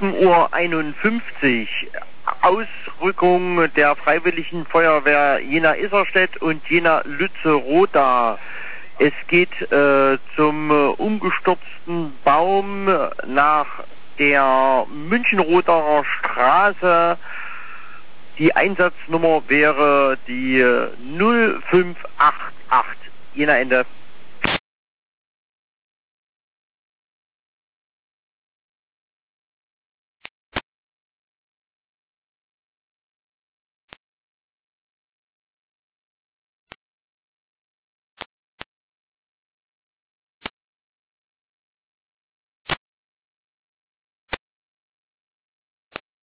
7:51 Uhr. Ausrückung der Freiwilligen Feuerwehr Jena-Isarstedt und Jena-Lützeroda. Es geht zum umgestürzten Baum nach der Münchenroder Straße. Die Einsatznummer wäre die 0588. Jena Ende.